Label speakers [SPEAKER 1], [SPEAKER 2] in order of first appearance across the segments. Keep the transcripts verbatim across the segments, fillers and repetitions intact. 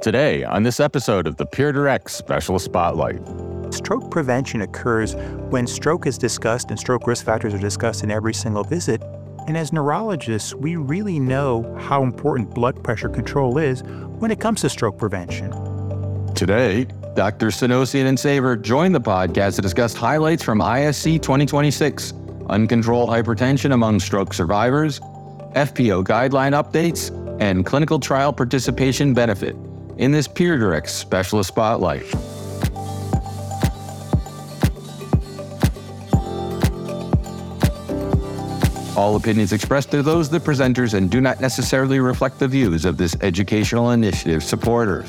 [SPEAKER 1] Today, on this episode of the PeerDirect Special Spotlight.
[SPEAKER 2] Stroke prevention occurs when stroke is discussed and stroke risk factors are discussed in every single visit. And as neurologists, we really know how important blood pressure control is when it comes to stroke prevention.
[SPEAKER 1] Today, Doctor Synosian and Saver join the podcast to discuss highlights from I S C twenty twenty-six, uncontrolled hypertension among stroke survivors, F P O guideline updates, and clinical trial participation benefit in this PeerDirect Specialist Spotlight. All opinions expressed are those of the presenters and do not necessarily reflect the views of this educational initiative supporters.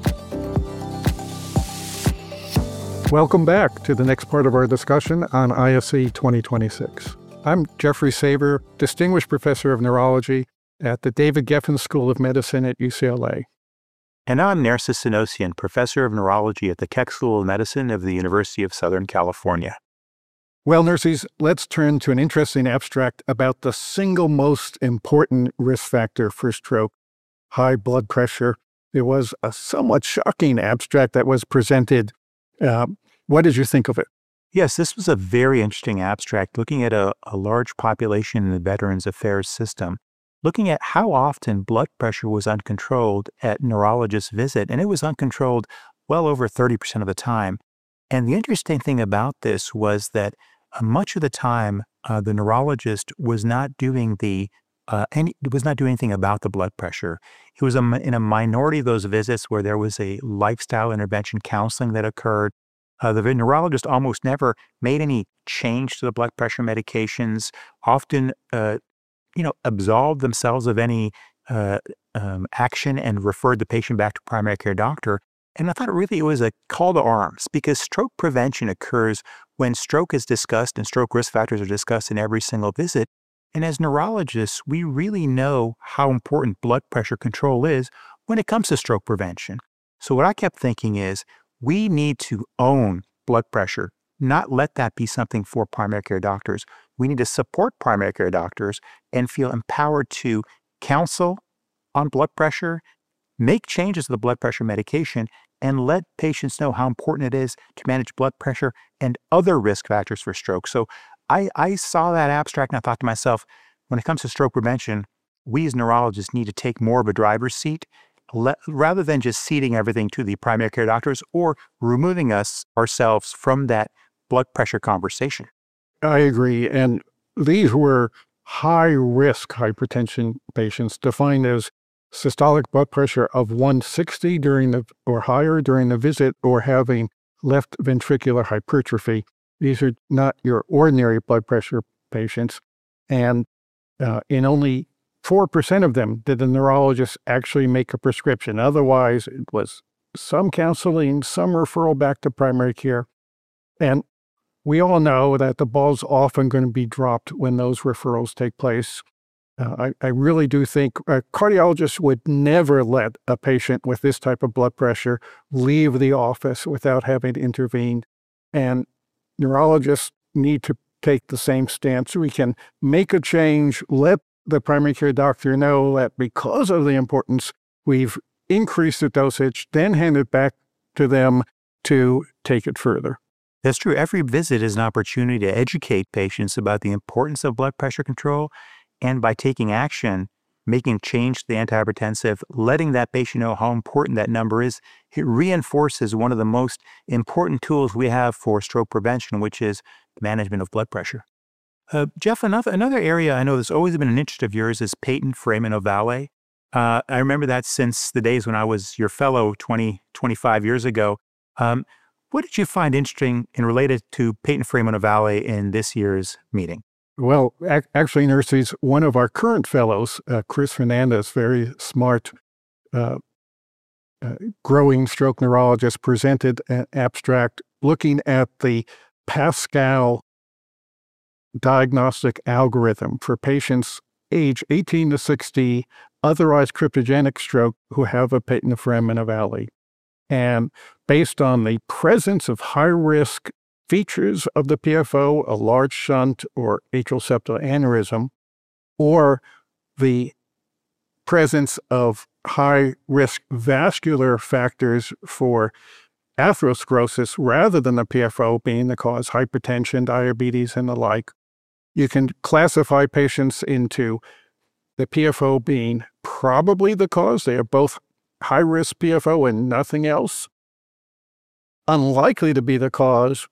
[SPEAKER 3] Welcome back to the next part of our discussion on I S C twenty twenty-six. I'm Jeffrey Saver, Distinguished Professor of Neurology at the David Geffen School of Medicine at U C L A.
[SPEAKER 2] And I'm Narcis Synosian, Professor of Neurology at the Keck School of Medicine of the University of Southern California.
[SPEAKER 3] Well, nurses, let's turn to an interesting abstract about the single most important risk factor for stroke, high blood pressure. It was a somewhat shocking abstract that was presented. Uh, what did you think of it?
[SPEAKER 2] Yes, this was a very interesting abstract looking at a, a large population in the Veterans Affairs system, looking at how often blood pressure was uncontrolled at neurologist visit, and it was uncontrolled well over thirty percent of the time. And the interesting thing about this was that uh, much of the time, uh, the neurologist was not doing the uh, any was not doing anything about the blood pressure. It was a, in a minority of those visits where there was a lifestyle intervention counseling that occurred. Uh, the neurologist almost never made any change to the blood pressure medications, often uh, you know, absolved themselves of any uh, um, action and referred the patient back to primary care doctor. And I thought really it was a call to arms because stroke prevention occurs when stroke is discussed and stroke risk factors are discussed in every single visit. And as neurologists, we really know how important blood pressure control is when it comes to stroke prevention. So what I kept thinking is we need to own blood pressure, not let that be something for primary care doctors. We need to support primary care doctors and feel empowered to counsel on blood pressure, make changes to the blood pressure medication, and let patients know how important it is to manage blood pressure and other risk factors for stroke. So I, I saw that abstract and I thought to myself, when it comes to stroke prevention, we as neurologists need to take more of a driver's seat let, rather than just ceding everything to the primary care doctors or removing us ourselves from that blood pressure conversation.
[SPEAKER 3] I agree. And these were high-risk hypertension patients defined as systolic blood pressure of one sixty during the or higher during the visit or having left ventricular hypertrophy. These are not your ordinary blood pressure patients. And uh, in only four percent of them did the neurologist actually make a prescription. Otherwise, it was some counseling, some referral back to primary care. And we all know that the ball's often going to be dropped when those referrals take place. Uh, I, I really do think a cardiologist would never let a patient with this type of blood pressure leave the office without having intervened. And neurologists need to take the same stance. We can make a change, let the primary care doctor know that because of the importance, we've increased the dosage, then hand it back to them to take it further.
[SPEAKER 2] That's true. Every visit is an opportunity to educate patients about the importance of blood pressure control, and by taking action, making change to the antihypertensive, letting that patient know how important that number is, it reinforces one of the most important tools we have for stroke prevention, which is management of blood pressure. Uh, Jeff, another, another area I know that's always been an interest of yours is patent foramen ovale. Uh, I remember that since the days when I was your fellow twenty, twenty-five years ago. Um, What did you find interesting and related to patent foramen ovale in this year's meeting?
[SPEAKER 3] Well, ac- actually, nurses, one of our current fellows, uh, Chris Fernandez, very smart, uh, uh, growing stroke neurologist, presented an abstract looking at the Pascal diagnostic algorithm for patients age eighteen to sixty, otherwise cryptogenic stroke who have a patent foramen ovale. And based on the presence of high-risk features of the P F O, a large shunt or atrial septal aneurysm, or the presence of high-risk vascular factors for atherosclerosis rather than the P F O being the cause, hypertension, diabetes, and the like. You can classify patients into the P F O being probably the cause. They have both high-risk P F O and nothing else. Unlikely to be the cause,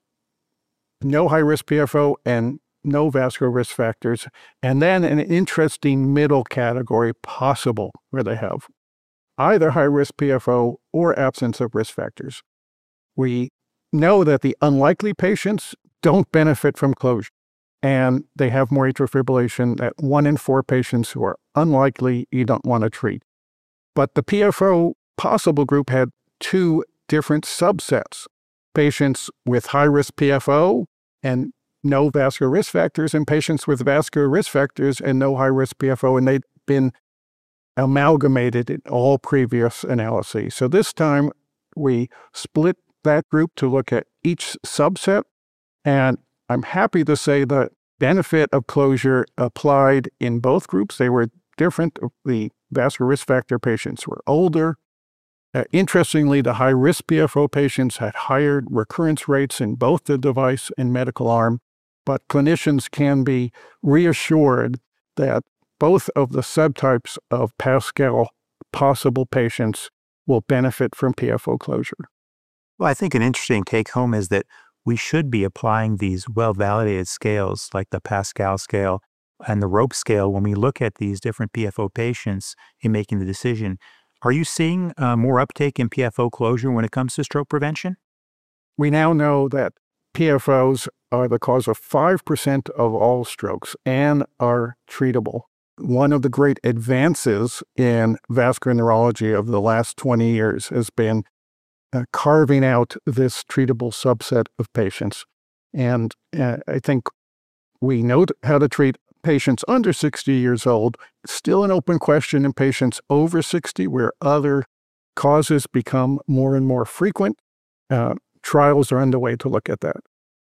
[SPEAKER 3] no high-risk P F O and no vascular risk factors. And then an interesting middle category possible where they have either high-risk P F O or absence of risk factors. We know that the unlikely patients don't benefit from closure, and they have more atrial fibrillation. That one in four patients who are unlikely, you don't want to treat. But the P F O possible group had two different subsets: patients with high-risk P F O and no vascular risk factors, and patients with vascular risk factors and no high-risk P F O, and they'd been amalgamated in all previous analyses. So this time we split that group to look at each subset, and I'm happy to say the benefit of closure applied in both groups. They were different. The vascular risk factor patients were older. Uh, interestingly, the high-risk P F O patients had higher recurrence rates in both the device and medical arm, but clinicians can be reassured that both of the subtypes of Pascal possible patients will benefit from P F O closure.
[SPEAKER 2] Well, I think an interesting take-home is that we should be applying these well-validated scales like the Pascal scale and the rope scale when we look at these different P F O patients in making the decision. Are you seeing uh, more uptake in P F O closure when it comes to stroke prevention?
[SPEAKER 3] We now know that P F Os are the cause of five percent of all strokes and are treatable. One of the great advances in vascular neurology of the last twenty years has been uh, carving out this treatable subset of patients. And uh, I think we know how to treat patients under sixty years old. Still an open question in patients over sixty, where other causes become more and more frequent. Uh, trials are underway to look at that.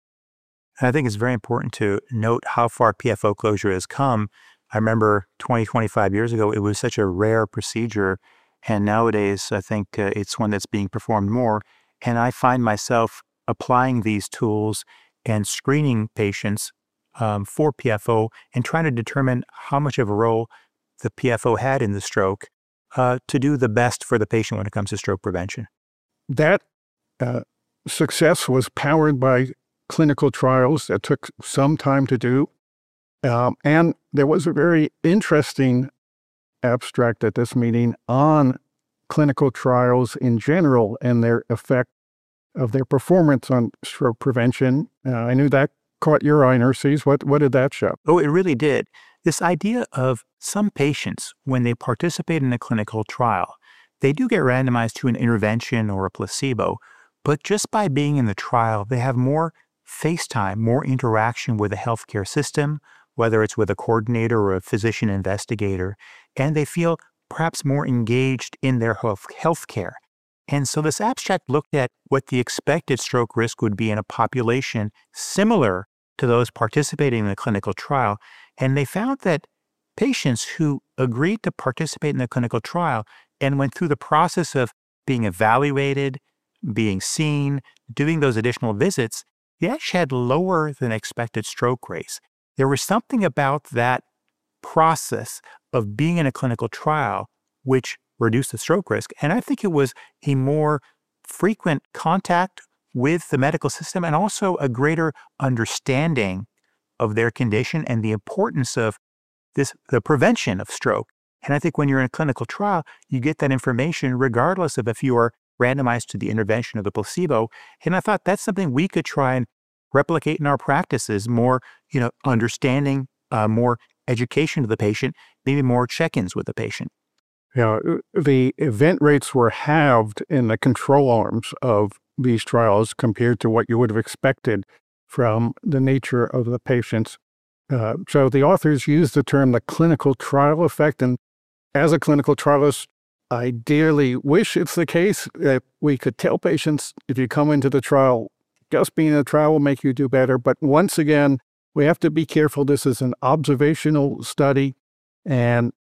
[SPEAKER 2] I think it's very important to note how far P F O closure has come. I remember twenty, twenty-five years ago, it was such a rare procedure. And nowadays, I think uh, it's one that's being performed more. And I find myself applying these tools and screening patients um, for P F O and trying to determine how much of a role the P F O had in the stroke uh, to do the best for the patient when it comes to stroke prevention.
[SPEAKER 3] That uh, success was powered by clinical trials that took some time to do. Um, and there was a very interesting abstract at this meeting on clinical trials in general and their effect of their performance on stroke prevention. Uh, I knew that caught your eye, nurses. What, what did that show?
[SPEAKER 2] Oh, it really did. This idea of some patients, when they participate in a clinical trial, they do get randomized to an intervention or a placebo, but just by being in the trial, they have more face time, more interaction with the healthcare system, whether it's with a coordinator or a physician investigator, and they feel perhaps more engaged in their health care. And so this abstract looked at what the expected stroke risk would be in a population similar to those participating in the clinical trial, and they found that patients who agreed to participate in the clinical trial and went through the process of being evaluated, being seen, doing those additional visits, they actually had lower than expected stroke rates. There was something about that process of being in a clinical trial which reduced the stroke risk. And I think it was a more frequent contact with the medical system and also a greater understanding of their condition and the importance of this, the prevention of stroke. And I think when you're in a clinical trial, you get that information regardless of if you are randomized to the intervention or the placebo. And I thought that's something we could try and replicate in our practices, more, you know, understanding, uh, more education of the patient, maybe more check-ins with the patient.
[SPEAKER 3] Yeah, the event rates were halved in the control arms of these trials compared to what you would have expected from the nature of the patients. Uh, so the authors used the term the clinical trial effect, and as a clinical trialist, I dearly wish it's the case that we could tell patients, if you come into the trial, just being in the trial will make you do better. But once again, we have to be careful. This is an observational study, and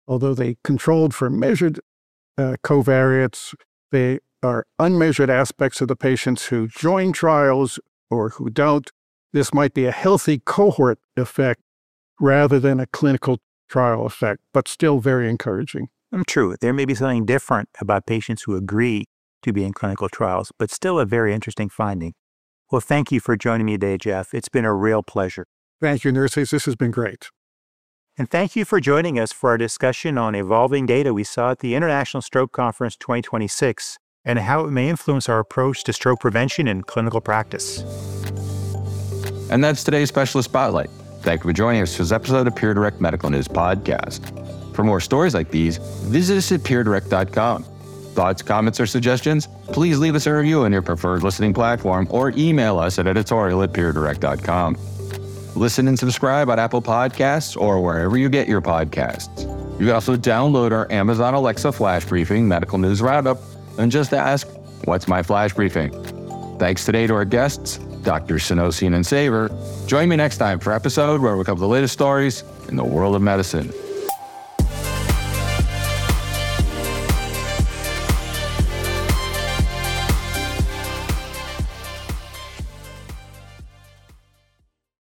[SPEAKER 3] although they controlled for measured uh, covariates, they are unmeasured aspects of the patients who join trials or who don't. This might be a healthy cohort effect rather than a clinical trial effect, but still very encouraging.
[SPEAKER 2] True. There may be something different about patients who agree to be in clinical trials, but still a very interesting finding. Well, thank you for joining me today, Jeff. It's been a real pleasure.
[SPEAKER 3] Thank you, nurses. This has been great.
[SPEAKER 2] And thank you for joining us for our discussion on evolving data we saw at the International Stroke Conference twenty twenty-six and how it may influence our approach to stroke prevention in clinical practice.
[SPEAKER 1] And that's today's Specialist Spotlight. Thank you for joining us for this episode of PeerDirect Medical News Podcast. For more stories like these, visit us at peer direct dot com. Thoughts, comments, or suggestions? Please leave us a review on your preferred listening platform or email us at editorial at peer direct dot com. Listen and subscribe on Apple Podcasts or wherever you get your podcasts. You can also download our Amazon Alexa Flash Briefing Medical News Roundup and just ask, "What's my flash briefing?" Thanks today to our guests, Doctors Synosian and Savor. Join me next time for an episode where we cover the latest stories in the world of medicine.